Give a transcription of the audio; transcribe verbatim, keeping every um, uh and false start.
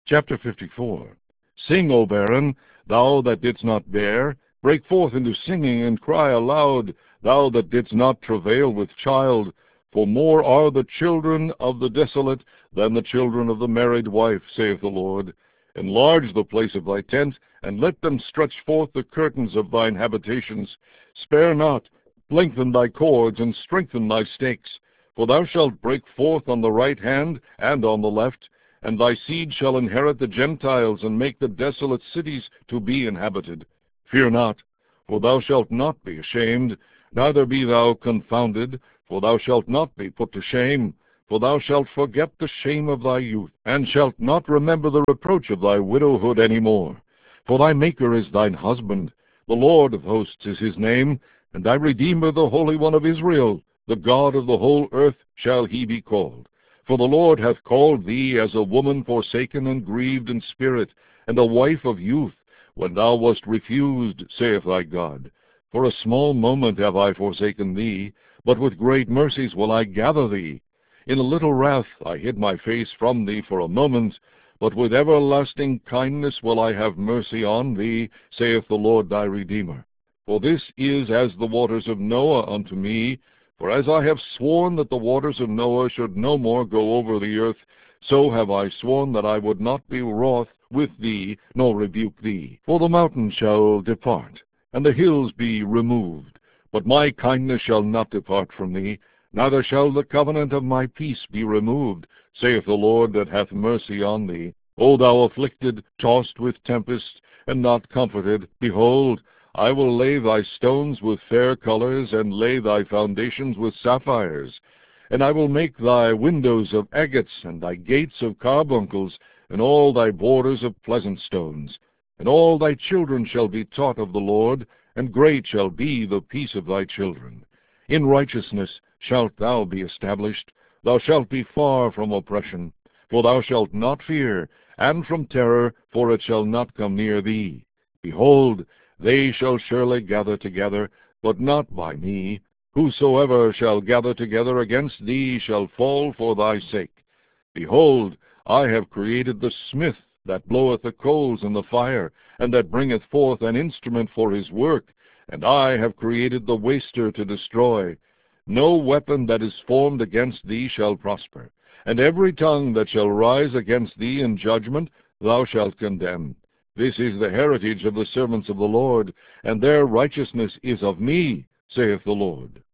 Chapter fifty-four. Sing, O barren, thou that didst not bear, break forth into singing, and cry aloud, thou that didst not travail with child. For more are the children of the desolate than the children of the married wife, saith the Lord. Enlarge the place of thy tent, and let them stretch forth the curtains of thine habitations. Spare not, lengthen thy cords, and strengthen thy stakes. For thou shalt break forth on the right hand and on the left, and thy seed shall inherit the Gentiles, and make the desolate cities to be inhabited. Fear not, for thou shalt not be ashamed, neither be thou confounded, for thou shalt not be put to shame. For thou shalt forget the shame of thy youth, and shalt not remember the reproach of thy widowhood any more. For thy Maker is thine husband, the Lord of hosts is his name, and thy Redeemer, the Holy One of Israel, the God of the whole earth shall he be called. For the Lord hath called thee as a woman forsaken and grieved in spirit, and a wife of youth, when thou wast refused, saith thy God. For a small moment have I forsaken thee, but with great mercies will I gather thee. In a little wrath I hid my face from thee for a moment, but with everlasting kindness will I have mercy on thee, saith the Lord thy Redeemer. For this is as the waters of Noah unto me. For as I have sworn that the waters of Noah should no more go over the earth, so have I sworn that I would not be wroth with thee, nor rebuke thee. For the mountains shall depart, and the hills be removed, but my kindness shall not depart from thee, neither shall the covenant of my peace be removed, saith the Lord that hath mercy on thee. O thou afflicted, tossed with tempest, and not comforted, behold, I will lay thy stones with fair colors, and lay thy foundations with sapphires. And I will make thy windows of agates, and thy gates of carbuncles, and all thy borders of pleasant stones. And all thy children shall be taught of the Lord, and great shall be the peace of thy children. In righteousness shalt thou be established, thou shalt be far from oppression. For thou shalt not fear, and from terror, for it shall not come near thee. Behold, they shall surely gather together, but not by me. Whosoever shall gather together against thee shall fall for thy sake. Behold, I have created the smith that bloweth the coals in the fire, and that bringeth forth an instrument for his work, and I have created the waster to destroy. No weapon that is formed against thee shall prosper, and every tongue that shall rise against thee in judgment thou shalt condemn. This is the heritage of the servants of the Lord, and their righteousness is of me, saith the Lord.